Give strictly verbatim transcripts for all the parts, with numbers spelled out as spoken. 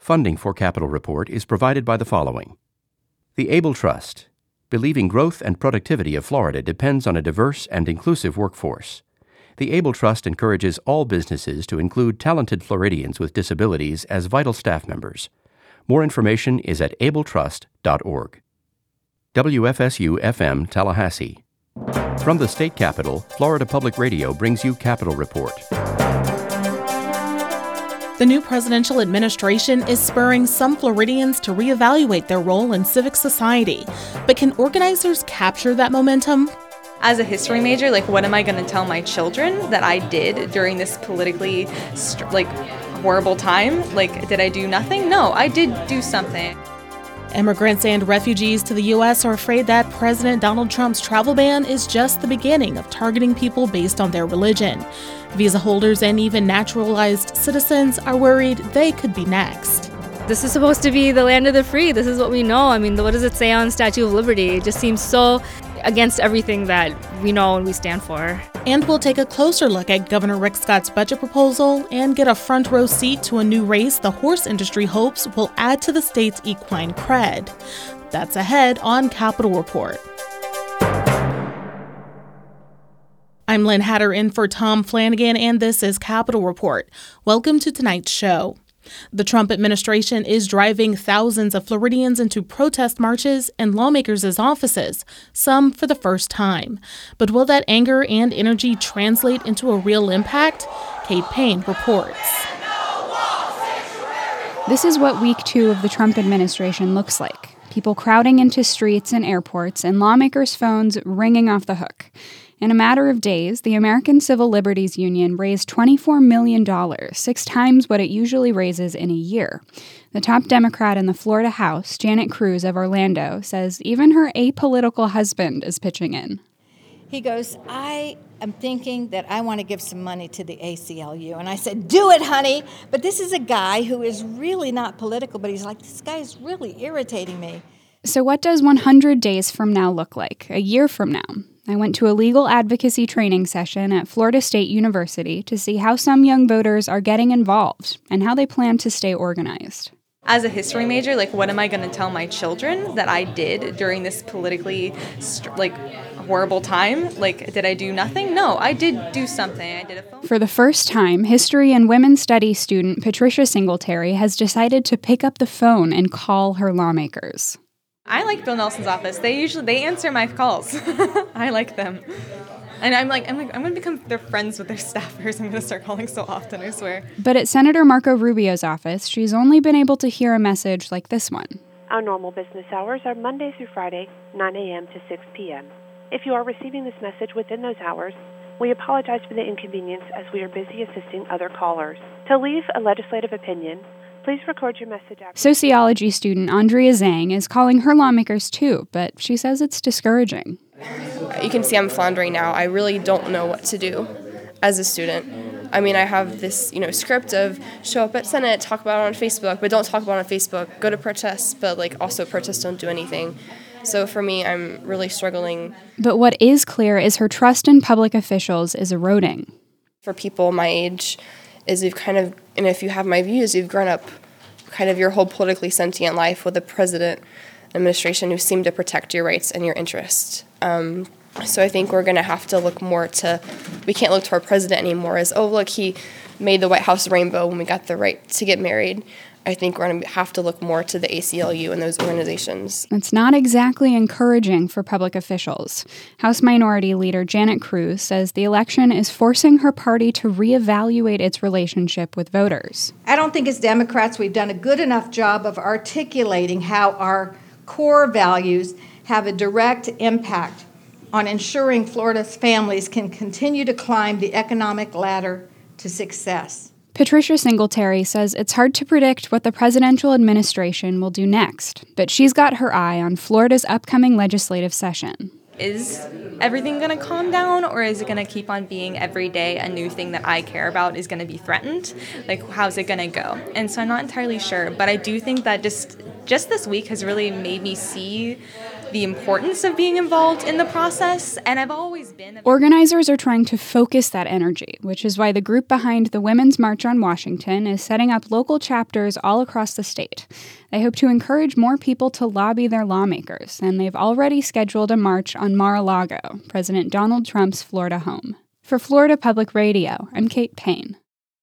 Funding for Capital Report is provided by the following. The Able Trust, believing growth and productivity of Florida depends on a diverse and inclusive workforce. The Able Trust encourages all businesses to include talented Floridians with disabilities as vital staff members. More information is at able trust dot org. W F S U F M Tallahassee. From the state capitol, Florida Public Radio brings you Capital Report. The new presidential administration is spurring some Floridians to reevaluate their role in civic society. But can organizers capture that momentum? As a history major, like, what am I going to tell my children that I did during this politically, like, horrible time? Like, did I do nothing? No, I did do something. Immigrants and refugees to the U S are afraid that President Donald Trump's travel ban is just the beginning of targeting people based on their religion. Visa holders and even naturalized citizens are worried they could be next. This is supposed to be the land of the free. This is what we know. I mean, what does it say on Statue of Liberty? It just seems so against everything that we know and we stand for. And we'll take a closer look at Governor Rick Scott's budget proposal and get a front row seat to a new race the horse industry hopes will add to the state's equine cred. That's ahead on Capital Report. I'm Lynn Hatter in for Tom Flanagan, and this is Capital Report. Welcome to tonight's show. The Trump administration is driving thousands of Floridians into protest marches and lawmakers' offices, some for the first time. But will that anger and energy translate into a real impact? Kate Payne reports. This is what week two of the Trump administration looks like. People crowding into streets and airports and lawmakers' phones ringing off the hook. In a matter of days, the American Civil Liberties Union raised twenty-four million dollars, six times what it usually raises in a year. The top Democrat in the Florida House, Janet Cruz of Orlando, says even her apolitical husband is pitching in. He goes, I am thinking that I want to give some money to the A C L U. And I said, do it, honey. But this is a guy who is really not political, but he's like, this guy is really irritating me. So what does one hundred days from now look like, a year from now? I went to a legal advocacy training session at Florida State University to see how some young voters are getting involved and how they plan to stay organized. As a history major, like, what am I going to tell my children that I did during this politically, like, horrible time? Like, did I do nothing? No, I did do something. I did a phone. For the first time, history and women's studies student Patricia Singletary has decided to pick up the phone and call her lawmakers. I like Bill Nelson's office. They usually they answer my calls. I like them, and I'm like I'm like I'm gonna become their friends with their staffers. I'm gonna start calling so often. I swear. But at Senator Marco Rubio's office, she's only been able to hear a message like this one. Our normal business hours are Monday through Friday, nine a.m. to six p.m. If you are receiving this message within those hours, we apologize for the inconvenience as we are busy assisting other callers. To leave a legislative opinion, please record your message after. Sociology student Andrea Zhang is calling her lawmakers too, but she says it's discouraging. You can see I'm floundering now. I really don't know what to do as a student. I mean, I have this, you know, script of show up at Senate, talk about it on Facebook, but don't talk about it on Facebook. Go to protests, but like also protests don't do anything. So for me, I'm really struggling. But what is clear is her trust in public officials is eroding. For people my age, is you've kind of, and if you have my views, you've grown up kind of your whole politically sentient life with a president administration who seem to protect your rights and your interests. Um, so I think we're going to have to look more to, we can't look to our president anymore as, oh, look, he made the White House rainbow when we got the right to get married. I think we're going to have to look more to the A C L U and those organizations. It's not exactly encouraging for public officials. House Minority Leader Janet Cruz says the election is forcing her party to reevaluate its relationship with voters. I don't think as Democrats we've done a good enough job of articulating how our core values have a direct impact on ensuring Florida's families can continue to climb the economic ladder to success. Patricia Singletary says it's hard to predict what the presidential administration will do next, but she's got her eye on Florida's upcoming legislative session. Is everything going to calm down, or is it going to keep on being every day a new thing that I care about is going to be threatened? Like, how's it going to go? And so I'm not entirely sure, but I do think that just just this week has really made me see the importance of being involved in the process, and I've always been... Organizers are trying to focus that energy, which is why the group behind the Women's March on Washington is setting up local chapters all across the state. They hope to encourage more people to lobby their lawmakers, and they've already scheduled a march on Mar-a-Lago, President Donald Trump's Florida home. For Florida Public Radio, I'm Kate Payne.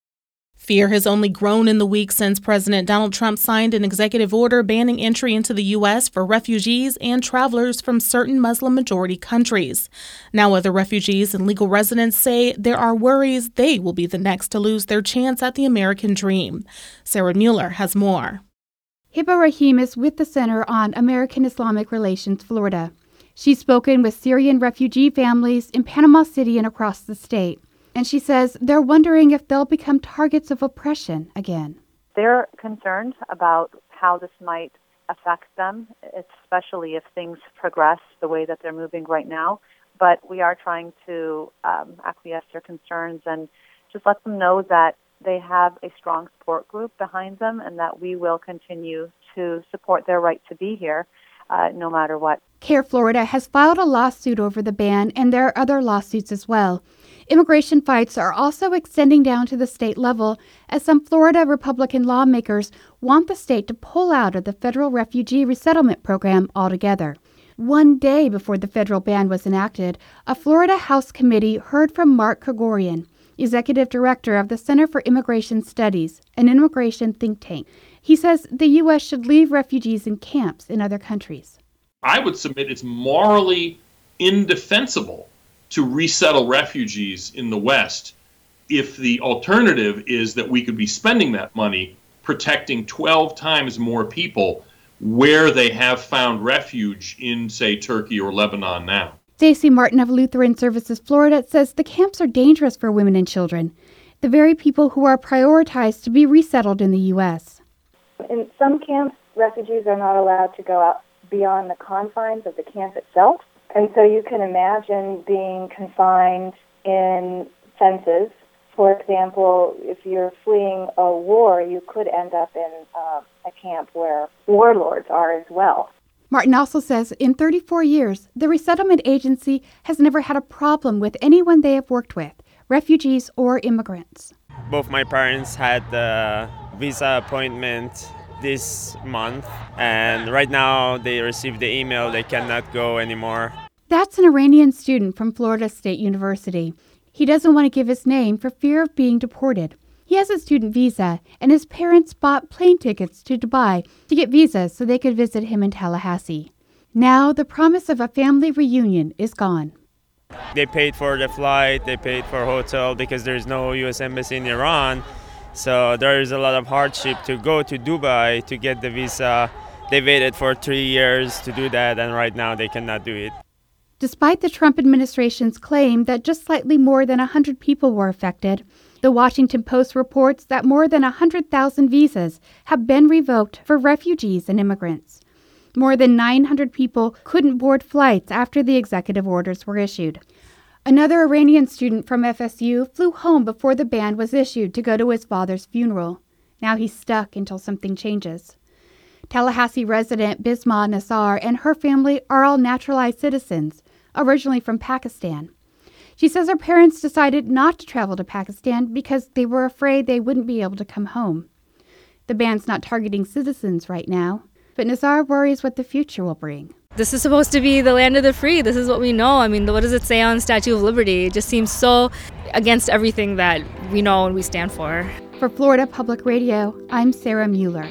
Fear has only grown in the week since President Donald Trump signed an executive order banning entry into the U S for refugees and travelers from certain Muslim-majority countries. Now other refugees and legal residents say there are worries they will be the next to lose their chance at the American dream. Sarah Mueller has more. Hiba Rahim is with the Center on American Islamic Relations, Florida. She's spoken with Syrian refugee families in Panama City and across the state. And she says they're wondering if they'll become targets of oppression again. They're concerned about how this might affect them, especially if things progress the way that they're moving right now. But we are trying to um, acquiesce their concerns and just let them know that they have a strong support group behind them and that we will continue to support their right to be here uh, no matter what. CARE Florida has filed a lawsuit over the ban, and there are other lawsuits as well. Immigration fights are also extending down to the state level as some Florida Republican lawmakers want the state to pull out of the federal refugee resettlement program altogether. One day before the federal ban was enacted, a Florida House committee heard from Mark Krigorian, executive director of the Center for Immigration Studies, an immigration think tank. He says the U S should leave refugees in camps in other countries. I would submit it's morally indefensible to resettle refugees in the West if the alternative is that we could be spending that money protecting twelve times more people where they have found refuge in, say, Turkey or Lebanon now. Stacey Martin of Lutheran Services Florida says the camps are dangerous for women and children, the very people who are prioritized to be resettled in the U S. In some camps, refugees are not allowed to go out beyond the confines of the camp itself. And so you can imagine being confined in fences. For example, if you're fleeing a war, you could end up in uh, a camp where warlords are as well. Martin also says in thirty-four years, the resettlement agency has never had a problem with anyone they have worked with, refugees or immigrants. Both my parents had the visa appointment this month, and right now they received the email they cannot go anymore. That's an Iranian student from Florida State University. He doesn't want to give his name for fear of being deported. He has a student visa, and his parents bought plane tickets to Dubai to get visas so they could visit him in Tallahassee. Now the promise of a family reunion is gone. They paid for the flight, they paid for hotel because there's no U S embassy in Iran. So there is a lot of hardship to go to Dubai to get the visa. They waited for three years to do that, and right now they cannot do it. Despite the Trump administration's claim that just slightly more than one hundred people were affected, the Washington Post reports that more than one hundred thousand visas have been revoked for refugees and immigrants. More than nine hundred people couldn't board flights after the executive orders were issued. Another Iranian student from F S U flew home before the ban was issued to go to his father's funeral. Now he's stuck until something changes. Tallahassee resident Bisma Nassar and her family are all naturalized citizens, originally from Pakistan. She says her parents decided not to travel to Pakistan because they were afraid they wouldn't be able to come home. The ban's not targeting citizens right now, but Nassar worries what the future will bring. This is supposed to be the land of the free. This is what we know. I mean, what does it say on Statue of Liberty? It just seems so against everything that we know and we stand for. For Florida Public Radio, I'm Sarah Mueller.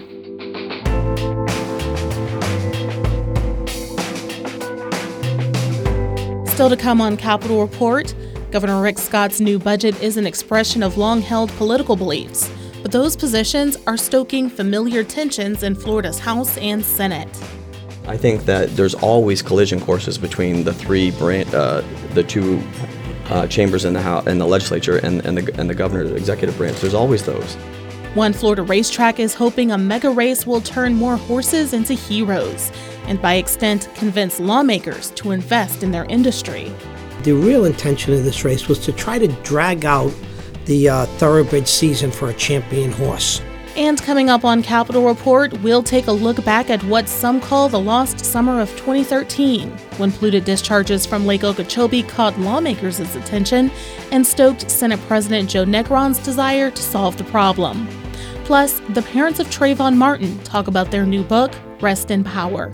Still to come on Capitol Report, Governor Rick Scott's new budget is an expression of long-held political beliefs, but those positions are stoking familiar tensions in Florida's House and Senate. I think that there's always collision courses between the three branch, uh, the two uh, chambers in the House and the legislature and, and the and the governor, the executive branch. There's always those. One Florida racetrack is hoping a mega race will turn more horses into heroes, and by extent convince lawmakers to invest in their industry. The real intention of this race was to try to drag out the uh, thoroughbred season for a champion horse. And coming up on Capitol Report, we'll take a look back at what some call the lost summer of twenty thirteen, when polluted discharges from Lake Okeechobee caught lawmakers' attention and stoked Senate President Joe Negron's desire to solve the problem. Plus, the parents of Trayvon Martin talk about their new book, Rest in Power.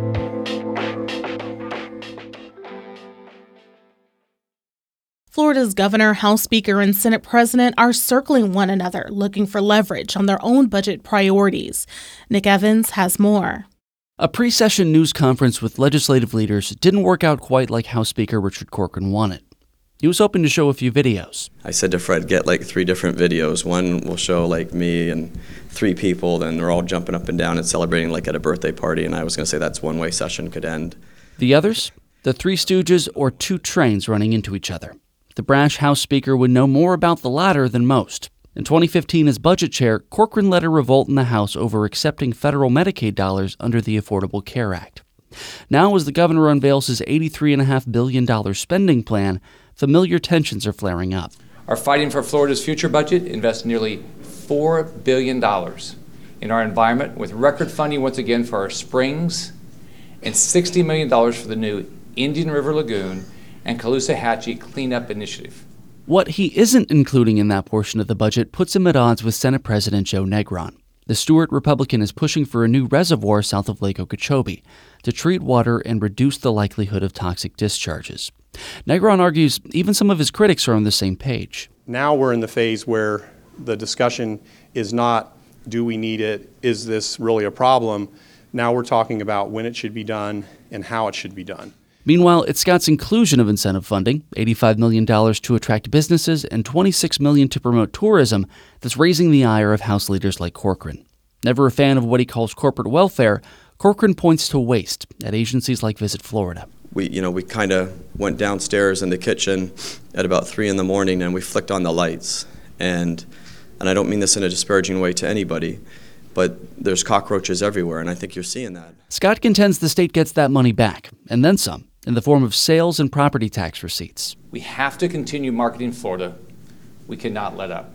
Florida's governor, House Speaker, and Senate President are circling one another, looking for leverage on their own budget priorities. Nick Evans has more. A pre-session news conference with legislative leaders didn't work out quite like House Speaker Richard Corcoran wanted. He was hoping to show a few videos. I said to Fred, get like three different videos. One will show like me and three people, then they're all jumping up and down and celebrating like at a birthday party, and I was going to say that's one way session could end. The others? The Three Stooges or two trains running into each other. The brash House Speaker would know more about the latter than most. In twenty fifteen, as budget chair, Corcoran led a revolt in the House over accepting federal Medicaid dollars under the Affordable Care Act. Now, as the governor unveils his eighty-three point five billion dollars spending plan, familiar tensions are flaring up. Our Fighting for Florida's Future budget invests nearly four billion dollars in our environment, with record funding once again for our springs and sixty million dollars for the new Indian River Lagoon and Caloosahatchee Cleanup Initiative. What he isn't including in that portion of the budget puts him at odds with Senate President Joe Negron. The Stewart Republican is pushing for a new reservoir south of Lake Okeechobee to treat water and reduce the likelihood of toxic discharges. Negron argues even some of his critics are on the same page. Now we're in the phase where the discussion is not, do we need it? Is this really a problem? Now we're talking about when it should be done and how it should be done. Meanwhile, it's Scott's inclusion of incentive funding, eighty-five million dollars to attract businesses and twenty-six million dollars to promote tourism, that's raising the ire of House leaders like Corcoran. Never a fan of what he calls corporate welfare, Corcoran points to waste at agencies like Visit Florida. We, you know, we kind of went downstairs in the kitchen at about three in the morning and we flicked on the lights. And, and I don't mean this in a disparaging way to anybody, but there's cockroaches everywhere, and I think you're seeing that. Scott contends the state gets that money back, and then some, in the form of sales and property tax receipts. We have to continue marketing Florida. We cannot let up.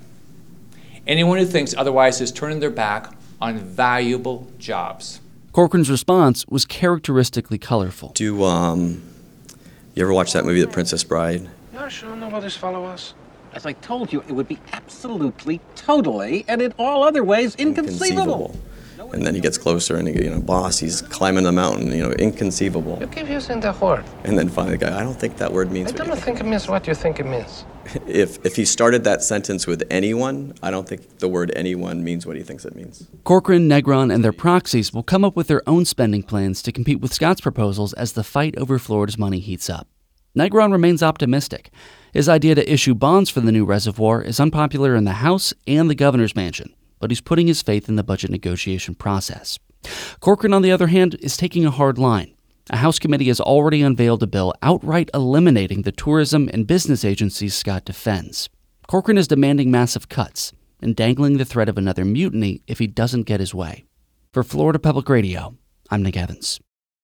Anyone who thinks otherwise is turning their back on valuable jobs. Corcoran's response was characteristically colorful. Do um, you ever watch that movie, The Princess Bride? You sure know what this fellow was? As I told you, it would be absolutely, totally, and in all other ways, inconceivable. inconceivable. And then he gets closer and, he, you know, boss, he's climbing the mountain, you know, inconceivable. You keep using that word. And then finally the guy, I don't think that word means I what don't you think it means what you think it means. If if he started that sentence with anyone, I don't think the word anyone means what he thinks it means. Corcoran, Negron, and their proxies will come up with their own spending plans to compete with Scott's proposals as the fight over Florida's money heats up. Negron remains optimistic. His idea to issue bonds for the new reservoir is unpopular in the House and the governor's mansion, but he's putting his faith in the budget negotiation process. Corcoran, on the other hand, is taking a hard line. A House committee has already unveiled a bill outright eliminating the tourism and business agencies Scott defends. Corcoran is demanding massive cuts and dangling the threat of another mutiny if he doesn't get his way. For Florida Public Radio, I'm Nick Evans.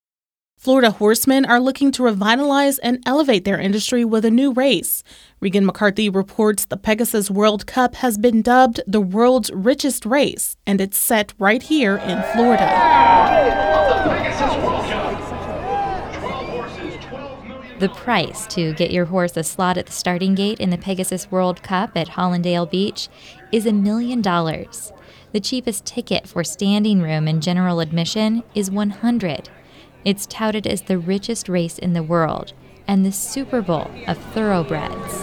Florida horsemen are looking to revitalize and elevate their industry with a new race. Regan McCarthy reports the Pegasus World Cup has been dubbed the world's richest race, and it's set right here in Florida. The price to get your horse a slot at the starting gate in the Pegasus World Cup at Hollandale Beach is a million dollars. The cheapest ticket for standing room and general admission is one hundred dollars. It's touted as the richest race in the world and the Super Bowl of thoroughbreds.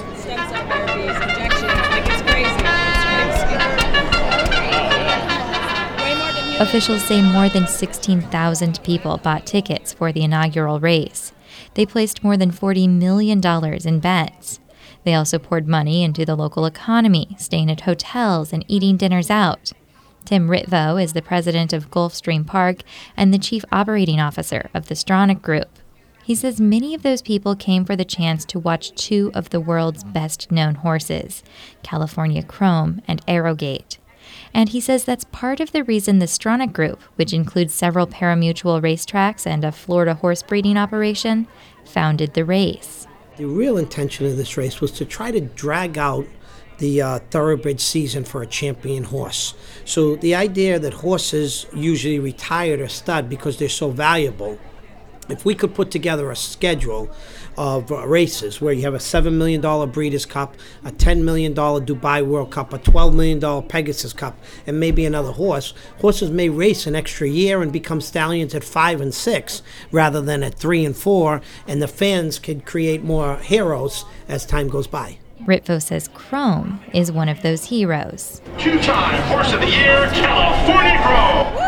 Officials say more than sixteen thousand people bought tickets for the inaugural race. They placed more than forty million dollars in bets. They also poured money into the local economy, staying at hotels and eating dinners out. Tim Ritvo is the president of Gulfstream Park and the chief operating officer of the Stronach Group. He says many of those people came for the chance to watch two of the world's best-known horses, California Chrome and Arrogate. And he says that's part of the reason the Stronach Group, which includes several pari-mutuel racetracks and a Florida horse breeding operation, founded the race. The real intention of this race was to try to drag out the uh, thoroughbred season for a champion horse. So the idea that horses usually retire to stud because they're so valuable, if we could put together a schedule of uh, races where you have a seven million dollars Breeders' Cup, a ten million dollars Dubai World Cup, a twelve million dollars Pegasus Cup, and maybe another horse, horses may race an extra year and become stallions at five and six rather than at three and four, and the fans can create more heroes as time goes by. Ritvo says Chrome is one of those heroes. Two-time Horse of the Year, California Chrome!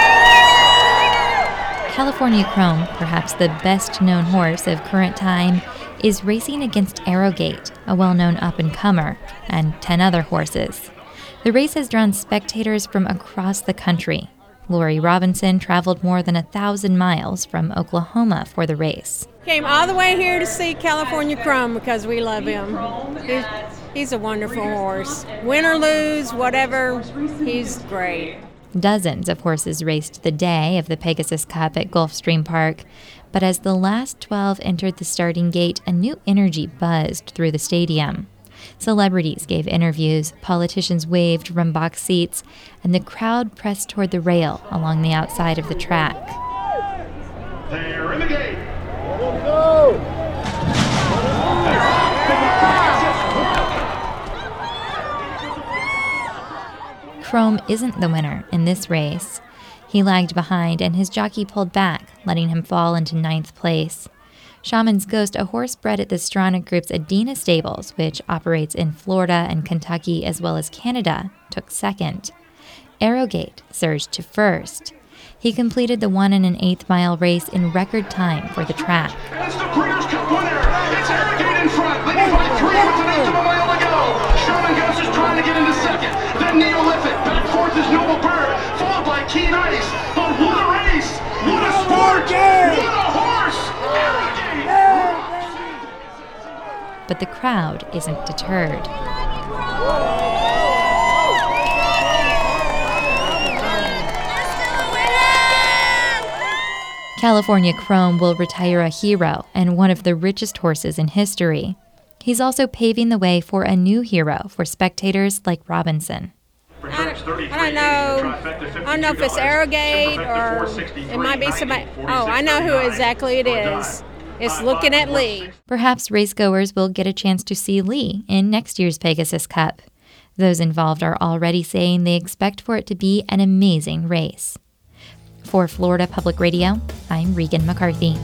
California Chrome, perhaps the best-known horse of current time, is racing against Arrogate, a well-known up-and-comer, and ten other horses. The race has drawn spectators from across the country. Lori Robinson traveled more than a thousand miles from Oklahoma for the race. Came all the way here to see California Chrome because we love him. He's, he's a wonderful horse. Win or lose, whatever, he's great. Dozens of horses raced the day of the Pegasus Cup at Gulfstream Park, but as the last twelve entered the starting gate, a new energy buzzed through the stadium. Celebrities gave interviews, politicians waved from box seats, and the crowd pressed toward the rail along the outside of the track. They're in the gate. Go! Chrome isn't the winner in this race. He lagged behind and his jockey pulled back, letting him fall into ninth place. Shaman's Ghost, a horse bred at the Stronach Group's Adena Stables, which operates in Florida and Kentucky as well as Canada, took second. Arrogate surged to first. He completed the one and an eighth mile race in record time for the track. It's the Breeders' Cup winner. It's Arrogate in front, leading by three with an eighth of a mile to go. Shaman Ghost is trying to get into second. Then Neolithic. Back fourth is Noble Bird, followed by Keen Ice. But what a race! What a sport! What a horse! Arrogate! But the crowd isn't deterred. California Chrome will retire a hero and one of the richest horses in history. He's also paving the way for a new hero for spectators like Robinson. I don't, I don't know. I don't know if it's Arrogate or it might be somebody. Oh, I know who exactly it is. It's looking at Lee. Perhaps racegoers will get a chance to see Lee in next year's Pegasus Cup. Those involved are already saying they expect for it to be an amazing race. For Florida Public Radio, I'm Regan McCarthy.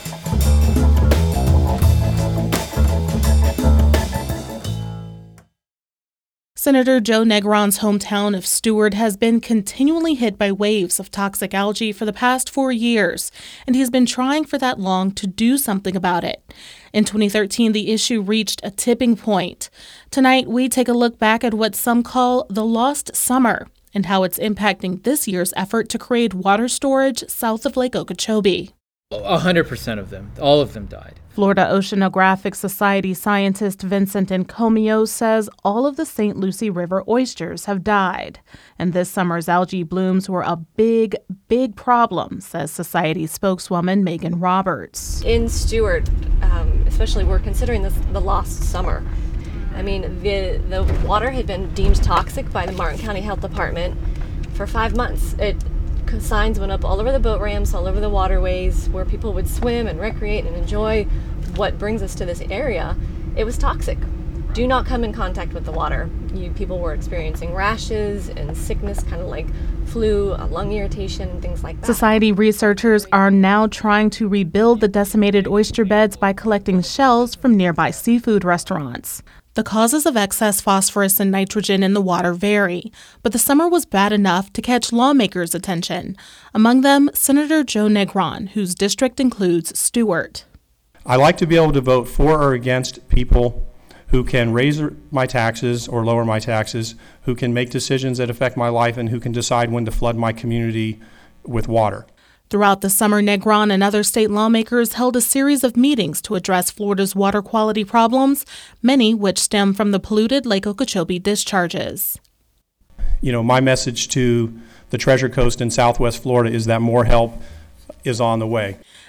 Senator Joe Negron's hometown of Stuart has been continually hit by waves of toxic algae for the past four years, and he's been trying for that long to do something about it. In twenty thirteen, the issue reached a tipping point. Tonight, we take a look back at what some call the lost summer and how it's impacting this year's effort to create water storage south of Lake Okeechobee. A hundred percent of them, all of them died. Florida Oceanographic Society scientist Vincent Encomio says all of the Saint Lucie River oysters have died. And this summer's algae blooms were a big, big problem, says Society spokeswoman Megan Roberts. In Stuart, um, especially, we're considering this the lost summer. I mean, the the water had been deemed toxic by the Martin County Health Department for five months. It signs went up all over the boat ramps, all over the waterways where people would swim and recreate and enjoy what brings us to this area. It was toxic. Do not come in contact with the water. You people were experiencing rashes and sickness, kind of like flu, lung irritation, things like that. Society researchers are now trying to rebuild the decimated oyster beds by collecting shells from nearby seafood restaurants. The causes of excess phosphorus and nitrogen in the water vary, but the summer was bad enough to catch lawmakers' attention, among them Senator Joe Negron, whose district includes Stuart. I like to be able to vote for or against people who can raise my taxes or lower my taxes, who can make decisions that affect my life, and who can decide when to flood my community with water. Throughout the summer, Negron and other state lawmakers held a series of meetings to address Florida's water quality problems, many which stem from the polluted Lake Okeechobee discharges. You know, my message to the Treasure Coast in Southwest Florida is that more help is on the way.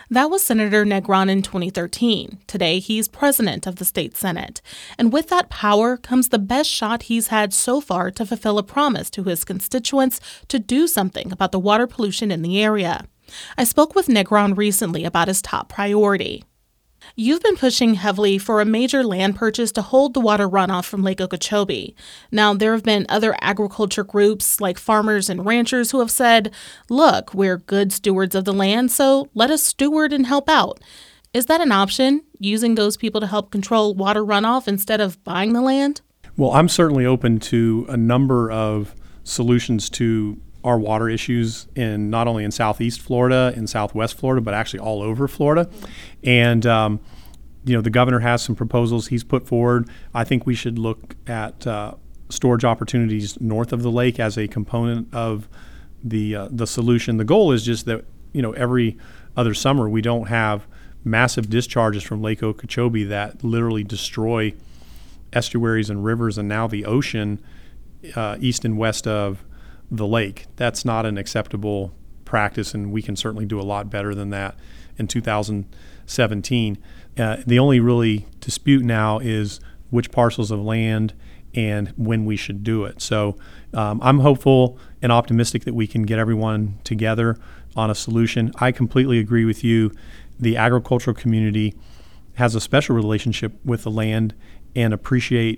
That was Senator Negron in twenty thirteen. Today, he's president of the state Senate. And with that power comes the best shot he's had so far to fulfill a promise to his constituents to do something about the water pollution in the area. I spoke with Negron recently about his top priority. You've been pushing heavily for a major land purchase to hold the water runoff from Lake Okeechobee. Now, there have been other agriculture groups like farmers and ranchers who have said, look, we're good stewards of the land, so let us steward and help out. Is that an option, using those people to help control water runoff instead of buying the land? Well, I'm certainly open to a number of solutions to our water issues in not only in Southeast Florida and Southwest Florida, but actually all over Florida. And, um, you know, the governor has some proposals he's put forward. I think we should look at uh, storage opportunities north of the lake as a component of the uh, the solution. The goal is just that, you know, every other summer we don't have massive discharges from Lake Okeechobee that literally destroy estuaries and rivers and now the ocean uh, east and west of the lake. That's not an acceptable practice, and we can certainly do a lot better than that in two thousand seventeen. Uh, the only really dispute now is which parcels of land and when we should do it. So um, I'm hopeful and optimistic that we can get everyone together on a solution. I completely agree with you. The agricultural community has a special relationship with the land and appreciate,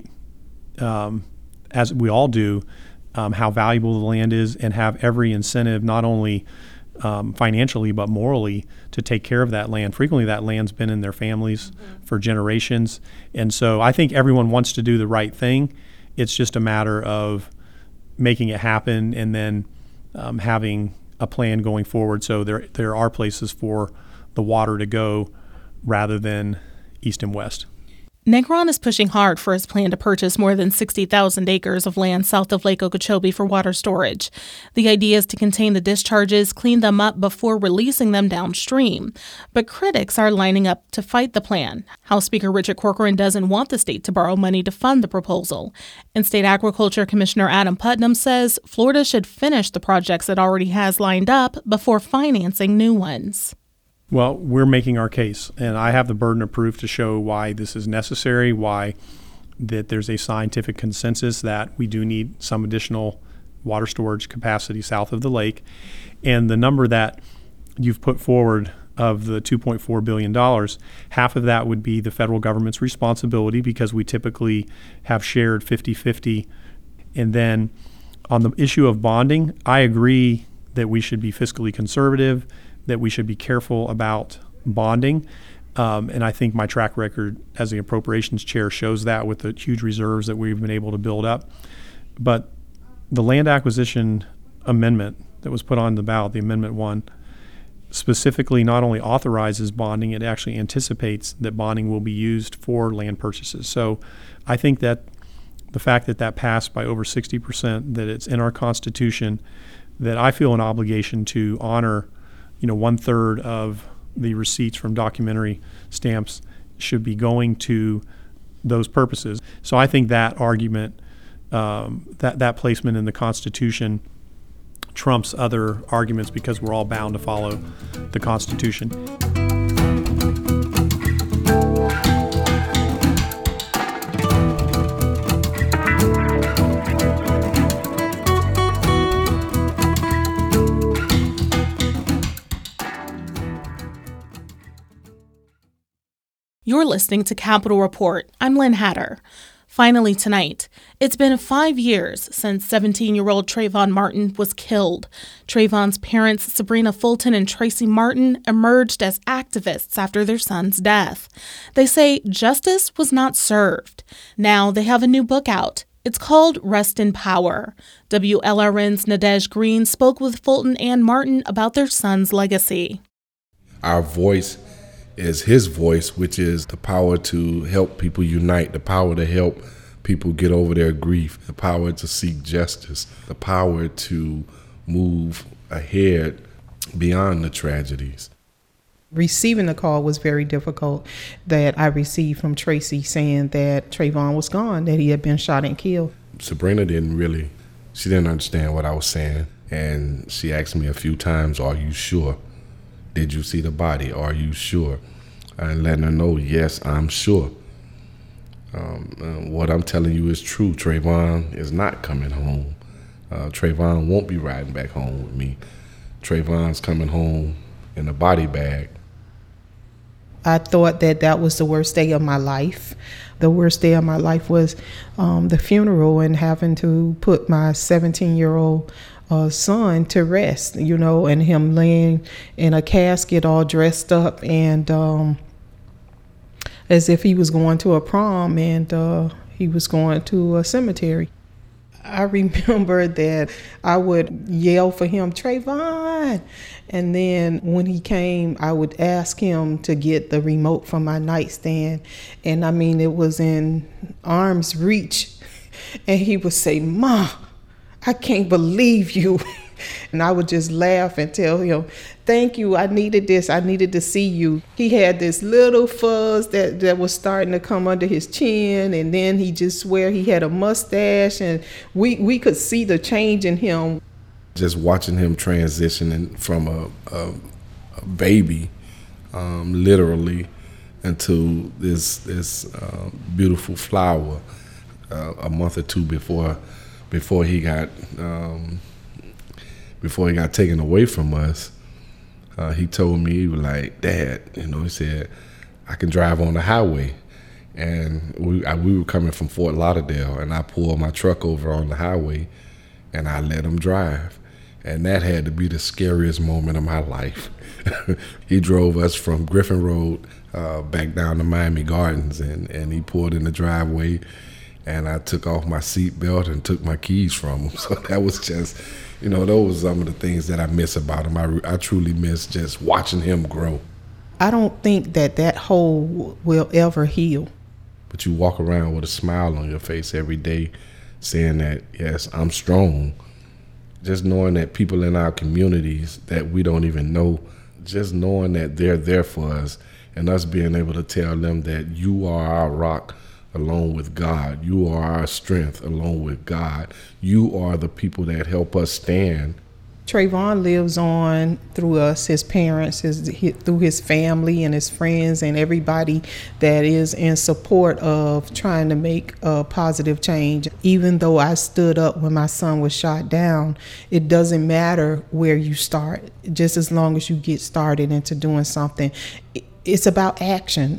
um, as we all do, Um, how valuable the land is, and have every incentive, not only um, financially but morally, to take care of that land. Frequently that land's been in their families mm-hmm. for generations. And so I think everyone wants to do the right thing. It's just a matter of making it happen and then um, having a plan going forward so there there are places for the water to go rather than east and west. Negron is pushing hard for his plan to purchase more than sixty thousand acres of land south of Lake Okeechobee for water storage. The idea is to contain the discharges, clean them up before releasing them downstream. But critics are lining up to fight the plan. House Speaker Richard Corcoran doesn't want the state to borrow money to fund the proposal. And State Agriculture Commissioner Adam Putnam says Florida should finish the projects it already has lined up before financing new ones. Well, we're making our case, and I have the burden of proof to show why this is necessary, why that there's a scientific consensus that we do need some additional water storage capacity south of the lake. And the number that you've put forward of the two point four billion dollars, half of that would be the federal government's responsibility because we typically have shared fifty-fifty. And then on the issue of bonding, I agree that we should be fiscally conservative, that we should be careful about bonding. Um, and I think my track record as the appropriations chair shows that with the huge reserves that we've been able to build up. But the land acquisition amendment that was put on the ballot, the Amendment one, specifically not only authorizes bonding, it actually anticipates that bonding will be used for land purchases. So I think that the fact that that passed by over sixty percent, that it's in our Constitution, that I feel an obligation to honor you know, one third of the receipts from documentary stamps should be going to those purposes. So I think that argument, um, that, that placement in the Constitution trumps other arguments because we're all bound to follow the Constitution. You're listening to Capitol Report. I'm Lynn Hatter. Finally tonight, it's been five years since seventeen-year-old Trayvon Martin was killed. Trayvon's parents, Sabrina Fulton and Tracy Martin, emerged as activists after their son's death. They say justice was not served. Now they have a new book out. It's called Rest in Power. W L R N's Nadege Green spoke with Fulton and Martin about their son's legacy. Our voice is his voice, which is the power to help people unite, the power to help people get over their grief, the power to seek justice, the power to move ahead beyond the tragedies. Receiving the call was very difficult that I received from Tracy saying that Trayvon was gone, that he had been shot and killed. Sabrina didn't really, she didn't understand what I was saying. And she asked me a few times, are you sure? Did you see the body? Are you sure? And letting her know, yes, I'm sure. Um, uh, what I'm telling you is true. Trayvon is not coming home. Uh, Trayvon won't be riding back home with me. Trayvon's coming home in a body bag. I thought that that was the worst day of my life. The worst day of my life was um, the funeral and having to put my seventeen-year-old uh, son to rest, you know, and him laying in a casket all dressed up and um, as if he was going to a prom and uh, he was going to a cemetery. I remember that I would yell for him, Trayvon. And then when he came, I would ask him to get the remote from my nightstand. And I mean, it was in arm's reach. And he would say, Ma, I can't believe you. And I would just laugh and tell him, thank you, I needed this, I needed to see you. He had this little fuzz that, that was starting to come under his chin, and then he just swear he had a mustache, and we, we could see the change in him. Just watching him transitioning from a, a, a baby, um, literally, into this, this uh, beautiful flower uh, a month or two before, before he got... Um, Before he got taken away from us, uh, he told me, he was like, Dad, you know, he said, I can drive on the highway. And we I, we were coming from Fort Lauderdale, and I pulled my truck over on the highway, and I let him drive. And that had to be the scariest moment of my life. He drove us from Griffin Road uh, back down to Miami Gardens, and, and he pulled in the driveway, and I took off my seatbelt and took my keys from him. So that was just... You know, those were some of the things that I miss about him. I, I truly miss just watching him grow. I don't think that that hole will ever heal. But you walk around with a smile on your face every day saying that, yes, I'm strong. Just knowing that people in our communities that we don't even know, just knowing that they're there for us and us being able to tell them that you are our rock along with God. You are our strength along with God. You are the people that help us stand. Trayvon lives on through us, his parents, his, his through his family and his friends and everybody that is in support of trying to make a positive change. Even though I stood up when my son was shot down, it doesn't matter where you start, just as long as you get started into doing something. It's about action.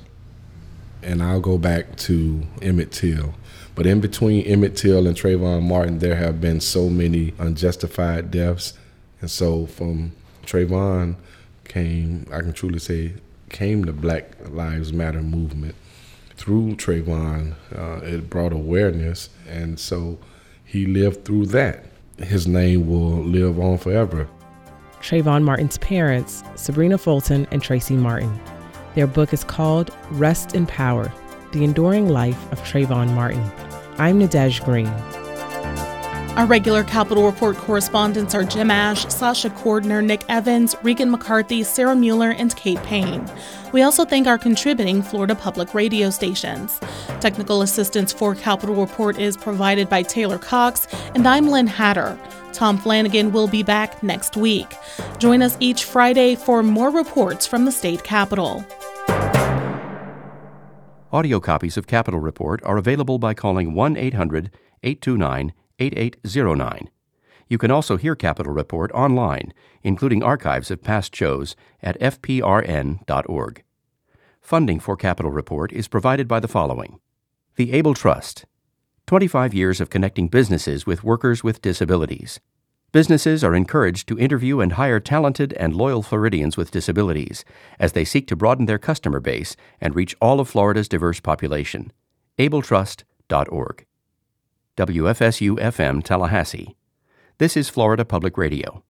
And I'll go back to Emmett Till. But in between Emmett Till and Trayvon Martin, there have been so many unjustified deaths. And so from Trayvon came, I can truly say, came the Black Lives Matter movement. Through Trayvon, uh, it brought awareness. And so he lived through that. His name will live on forever. Trayvon Martin's parents, Sabrina Fulton and Tracy Martin. Their book is called Rest in Power, The Enduring Life of Trayvon Martin. I'm Nadej Green. Our regular Capitol Report correspondents are Jim Ash, Sasha Cordner, Nick Evans, Regan McCarthy, Sarah Mueller, and Kate Payne. We also thank our contributing Florida Public Radio stations. Technical assistance for Capitol Report is provided by Taylor Cox, and I'm Lynn Hatter. Tom Flanagan will be back next week. Join us each Friday for more reports from the state capitol. Audio copies of Capitol Report are available by calling one eight hundred eight two nine eight eight zero nine. You can also hear Capitol Report online, including archives of past shows at f p r n dot org. Funding for Capitol Report is provided by the following. The Able Trust, twenty-five years of connecting businesses with workers with disabilities. Businesses are encouraged to interview and hire talented and loyal Floridians with disabilities as they seek to broaden their customer base and reach all of Florida's diverse population. able trust dot org. W F S U F M Tallahassee. This is Florida Public Radio.